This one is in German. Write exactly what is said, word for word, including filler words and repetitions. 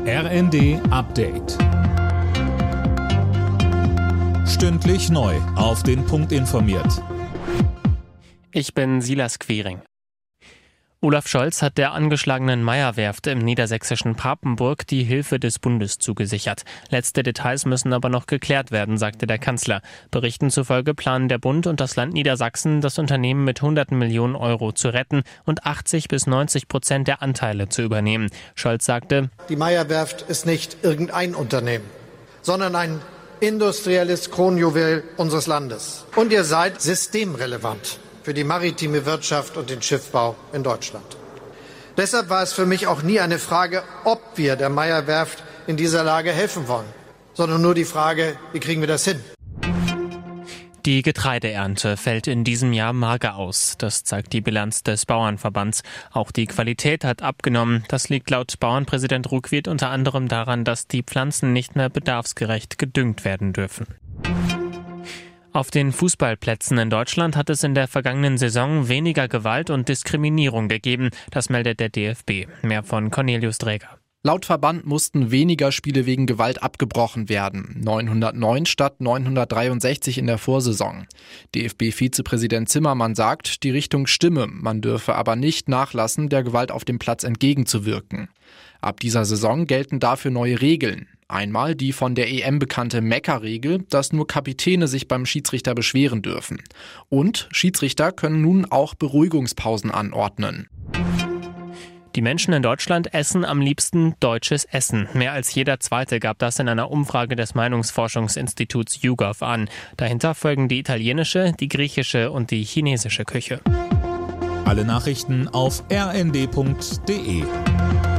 R N D Update. Stündlich neu auf den Punkt informiert. Ich bin Silas Quering. Olaf Scholz hat der angeschlagenen Meyer-Werft im niedersächsischen Papenburg die Hilfe des Bundes zugesichert. Letzte Details müssen aber noch geklärt werden, sagte der Kanzler. Berichten zufolge planen der Bund und das Land Niedersachsen, das Unternehmen mit hunderten Millionen Euro zu retten und achtzig bis neunzig Prozent der Anteile zu übernehmen. Scholz sagte: Die Meyer-Werft ist nicht irgendein Unternehmen, sondern ein industrielles Kronjuwel unseres Landes. Und ihr seid systemrelevant für die maritime Wirtschaft und den Schiffbau in Deutschland. Deshalb war es für mich auch nie eine Frage, ob wir der Meyer-Werft in dieser Lage helfen wollen, sondern nur die Frage, wie kriegen wir das hin? Die Getreideernte fällt in diesem Jahr mager aus. Das zeigt die Bilanz des Bauernverbands. Auch die Qualität hat abgenommen. Das liegt laut Bauernpräsident Ruckwied unter anderem daran, dass die Pflanzen nicht mehr bedarfsgerecht gedüngt werden dürfen. Auf den Fußballplätzen in Deutschland hat es in der vergangenen Saison weniger Gewalt und Diskriminierung gegeben. Das meldet der D F B. Mehr von Cornelius Dräger. Laut Verband mussten weniger Spiele wegen Gewalt abgebrochen werden. neunhundertneun statt neunhundertdreiundsechzig in der Vorsaison. D F B-Vizepräsident Zimmermann sagt, die Richtung stimme. Man dürfe aber nicht nachlassen, der Gewalt auf dem Platz entgegenzuwirken. Ab dieser Saison gelten dafür neue Regeln. Einmal die von der E M bekannte Meckerregel, dass nur Kapitäne sich beim Schiedsrichter beschweren dürfen. Und Schiedsrichter können nun auch Beruhigungspausen anordnen. Die Menschen in Deutschland essen am liebsten deutsches Essen. Mehr als jeder Zweite gab das in einer Umfrage des Meinungsforschungsinstituts YouGov an. Dahinter folgen die italienische, die griechische und die chinesische Küche. Alle Nachrichten auf r n d punkt d e.